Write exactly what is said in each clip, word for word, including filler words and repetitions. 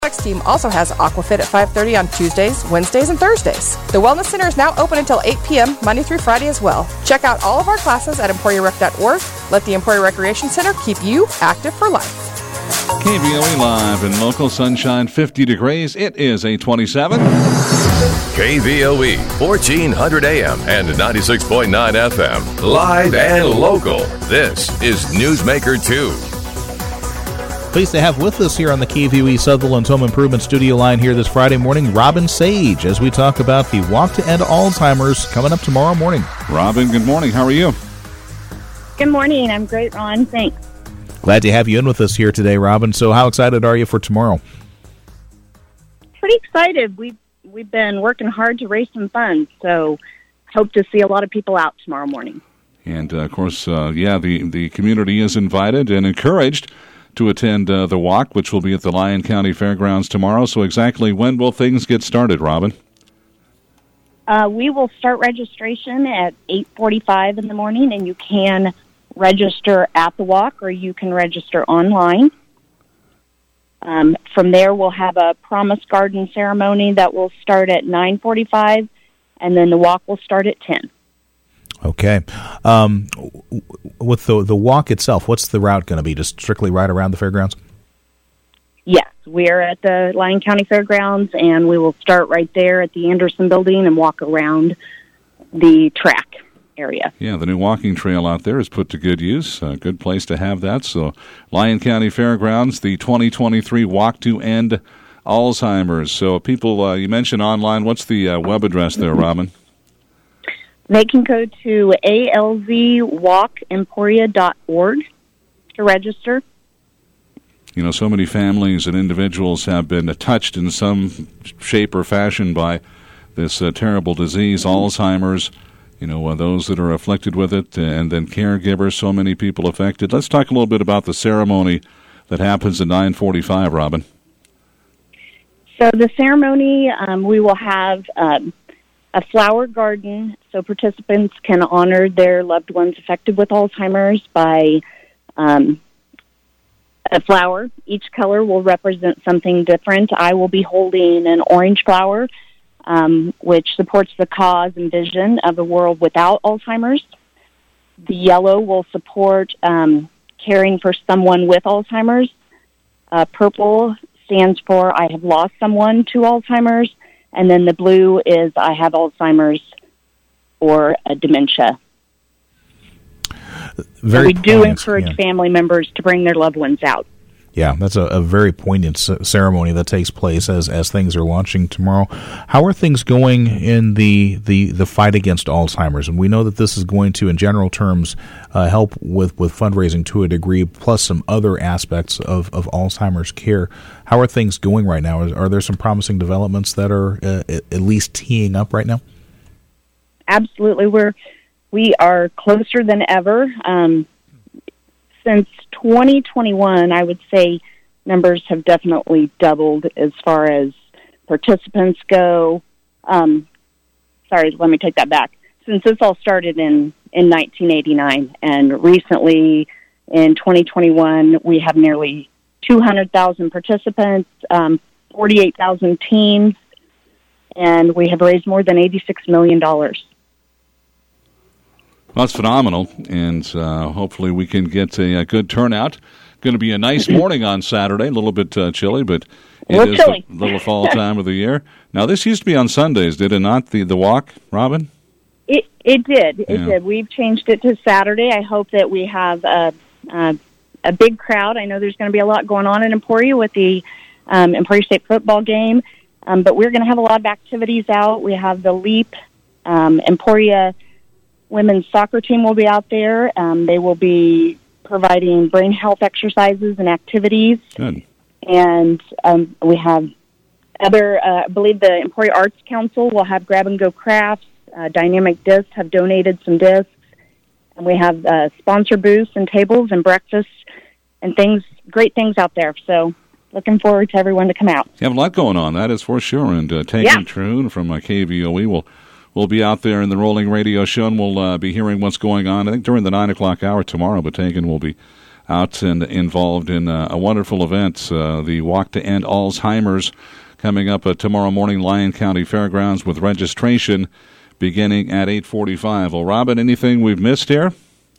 Team also has Aquafit at five thirty on Tuesdays, Wednesdays, and Thursdays. The Wellness Center is now open until eight p.m. Monday through Friday as well. Check out all of our classes at emporia rec dot org. Let the Emporia Recreation Center keep you active for life. K V O E live in local sunshine, fifty degrees. It is eight twenty-seven. K V O E, fourteen hundred A M and ninety-six point nine F M. Live and local. This is Newsmaker two. Pleased to have with us here on the K V O E Sutherland's Home Improvement Studio line here this Friday morning, Robin Sage, as we talk about the Walk to End Alzheimer's coming up tomorrow morning. Robin, good morning. How are you? Good morning. I'm great, Ron. Thanks. Glad to have you in with us here today, Robin. So how excited are you for tomorrow? Pretty excited. We've, we've been working hard to raise some funds, so hope to see a lot of people out tomorrow morning. And, uh, of course, uh, yeah, the, the community is invited and encouraged to attend uh, the walk, which will be at the Lyon County Fairgrounds tomorrow. So exactly when will things get started, Robin? Uh, we will start registration at eight forty-five in the morning, and you can register at the walk or you can register online. Um, from there, we'll have a Promise Garden ceremony that will start at nine forty-five, and then the walk will start at ten. Okay. Um, with the the walk itself, what's the route going to be? Just strictly right around the fairgrounds? Yes, we're at the Lyon County Fairgrounds, and we will start right there at the Anderson Building and walk around the track area. Yeah, the new walking trail out there is put to good use. A good place to have that. So, Lyon County Fairgrounds, the twenty twenty-three Walk to End Alzheimer's. So, people, uh, you mentioned online. What's the uh, web address there, Robin? They can go to A L Z walk emporia dot org to register. You know, so many families and individuals have been touched in some shape or fashion by this uh, terrible disease, Alzheimer's. You know, uh, those that are afflicted with it, and then caregivers, so many people affected. Let's talk a little bit about the ceremony that happens at nine forty-five, Robin. So the ceremony, um, we will have um, a flower garden, so participants can honor their loved ones affected with Alzheimer's by um, a flower. Each color will represent something different. I will be holding an orange flower, um, which supports the cause and vision of a world without Alzheimer's. The yellow will support um, caring for someone with Alzheimer's. Uh, purple stands for I have lost someone to Alzheimer's. And then the blue is I have Alzheimer's or a dementia. Very so we do poignant, encourage yeah. family members to bring their loved ones out. Yeah, that's a, a very poignant c- ceremony that takes place as, as things are launching tomorrow. How are things going in the, the, the fight against Alzheimer's? And we know that this is going to, in general terms, uh, help with, with fundraising to a degree, plus some other aspects of, of Alzheimer's care. How are things going right now? Are, are there some promising developments that are uh, at least teeing up right now? Absolutely. We're, we are closer than ever. Um, since twenty twenty-one, I would say numbers have definitely doubled as far as participants go. Um, sorry, let me take that back. Since this all started in, in nineteen eighty-nine, and recently in twenty twenty-one, we have nearly two hundred thousand participants, um, forty-eight thousand teams, and we have raised more than eighty-six million dollars. Well, that's phenomenal, and uh, hopefully we can get a, a good turnout. Going to be a nice morning on Saturday, a little bit uh, chilly, but it is the little fall time of the year. Now, this used to be on Sundays, did it not, the, the walk, Robin? It it did. It Yeah. did. We've changed it to Saturday. I hope that we have a, a, a big crowd. I know there's going to be a lot going on in Emporia with the um, Emporia State football game, um, but we're going to have a lot of activities out. We have the LEAP um, Emporia women's soccer team will be out there. Um, they will be providing brain health exercises and activities. Good. And um, we have other, uh, I believe the Emporia Arts Council will have grab-and-go crafts. Uh, Dynamic Discs have donated some discs. And we have uh, sponsor booths and tables and breakfasts and things, great things out there. So looking forward to everyone to come out. You have a lot going on, that is for sure. And uh, Tegan Yeah. Troon from uh, K V O E will We'll be out there in the rolling radio show, and we'll uh, be hearing what's going on, I think, during the nine o'clock hour tomorrow. But Tegan will be out and involved in uh, a wonderful event, uh, the Walk to End Alzheimer's, coming up uh, tomorrow morning, Lyon County Fairgrounds, with registration beginning at eight forty-five. Well, Robin, anything we've missed here?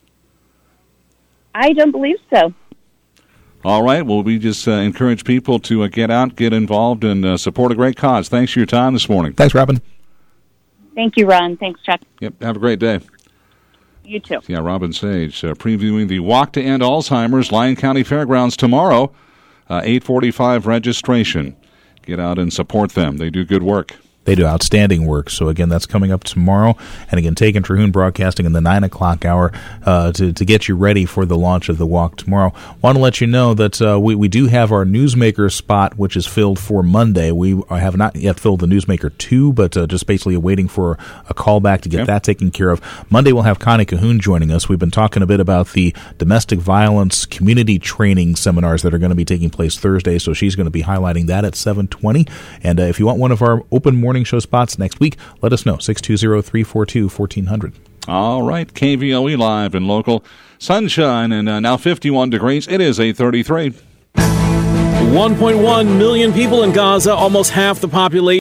I don't believe so. All right. Well, we just uh, encourage people to uh, get out, get involved, and uh, support a great cause. Thanks for your time this morning. Thanks, Robin. Thank you, Ron. Thanks, Chuck. Yep. Have a great day. You too. Yeah, Robin Sage uh, previewing the Walk to End Alzheimer's, Lyon County Fairgrounds tomorrow, uh, eight forty-five registration. Get out and support them. They do good work. They do outstanding work. So, again, that's coming up tomorrow. And, again, Taken Terhune Broadcasting in the nine o'clock hour uh, to, to get you ready for the launch of the walk tomorrow. Want to let you know that uh, we, we do have our Newsmaker spot, which is filled for Monday. We have not yet filled the Newsmaker two, but uh, just basically waiting for a call back to get yep. that taken care of. Monday, we'll have Connie Cahoon joining us. We've been talking a bit about the domestic violence community training seminars that are going to be taking place Thursday, so she's going to be highlighting that at seven twenty. And uh, if you want one of our open morning show spots next week, let us know. six two zero, three four two, one four zero zero. All right, K V O E live and local. Sunshine and uh, now fifty-one degrees. It is eight thirty-three. one point one million people in Gaza, almost half the population.